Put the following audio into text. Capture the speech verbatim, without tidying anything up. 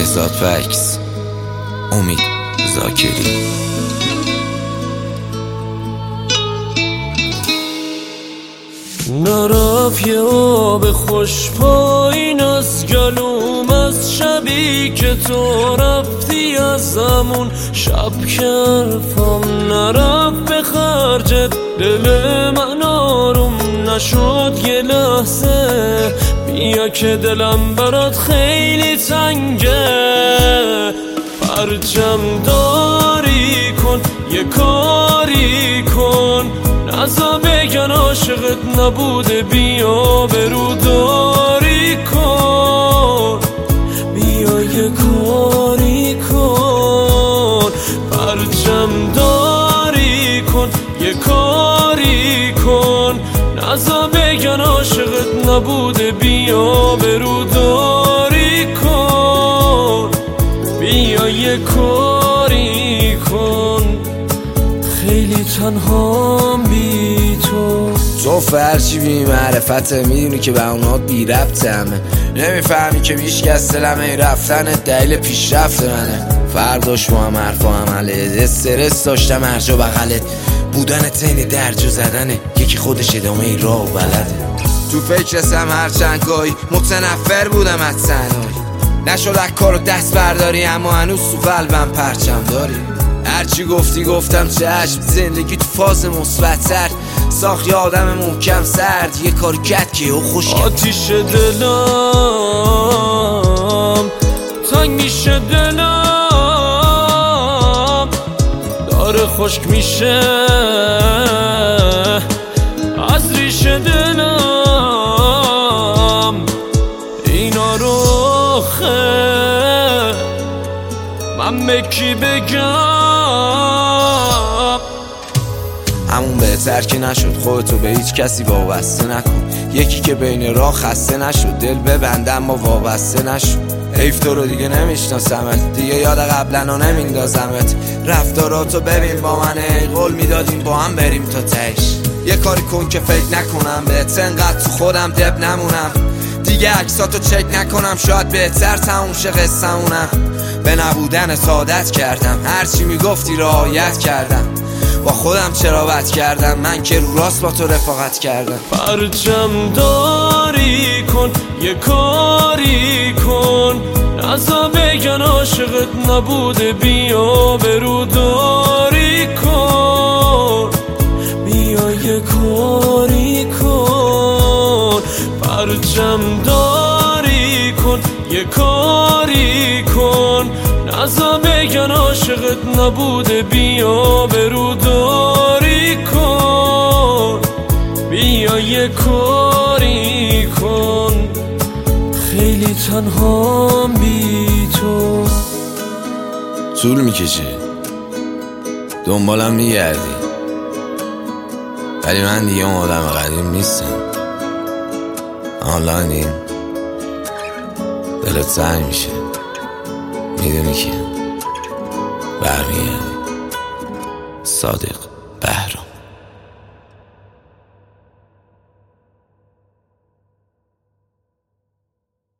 بهزاد فکس، امید زاکری. نرف یه آب خوش پایین از گلوم، از شبی که تو رفتی از همون شب کرفم. نرف به خرجت دل من آروم نشد یه لحظه، بیا که دلم برات خیلی تنگه. پرچم داری کن یه کاری کن، نزا بگن عاشقت نبوده، بیا بروداری کن، بیا یه کاری کن. پرچم داری کن یه کاری کن، نزا بگن عاشقت نبوده، بیا بروداری کن، بیا یه کاری کن. خیلی تنهام بی تو. تو فرشی بی معرفته، میدونی که به اونات بی ربطمه، نمیفهمی که بیشک از دلم ای رفتن دلیل پیشرفت منه. فرداش با هم حرف و عمله، استرس داشتم هرجا بغلت، بودن تین درج و زدنه، یکی خودش ادامه ای راه و بلده. تو فکرستم هرچند گاهی متنفر بودم از تنهایی، نشد از کارو دست برداری، اما هنوز تو قلبم پرچم داری. هرچی گفتی گفتم چشم، زندگی تو فاز مثبت‌تر ساخت یه آدم محکم سرد، یه کاری کرد که او خوش کرد. آتیش دلم تنگ میشه، دلم داره خشک میشه از ریشه دلم. اینا رو خه من به کی بگم؟ همون بهتر که نشد خودتو به هیچ کسی وابسته نکن، یکی که بین راه خسته نشد، دل ببنده اما وابسته نشد. حیف تو رو دیگه نمیشناسمت، دیگه یاد قبلا ها نمیندازمت. رفتاراتو ببین با من، ای قول میدادیم با هم بریم تا تهش. یه کاری کن که فکر نکنم بهت، انقدر تو خودم دب نمونم، دیگه عکساتو چک نکنم، شاید بهتر تموم شه قصه‌مونم. به نبودن سعادت کردم، هرچی میگفتی رعایت کردم، با خودم چرا بد کردم، من که رو راست با تو رفاقت کردم. پرچم داری کن یه کاری کن، نزا بگن عاشقت نبوده، بیا بروداری کن، بیا یه کاری کن. پرچم داری کن یه کاری کن، نزا بگن عاشقت نبوده، بیا بروداری کن، بیا یه کاری کن. خیلی تنهام بی تو. طول میکشه دنبالم میگردی، ولی من دیگه اون آدم قدیم نیستم. آنلاینیم دلت سنگ میشه، میدونی که برمیگردی. صادق.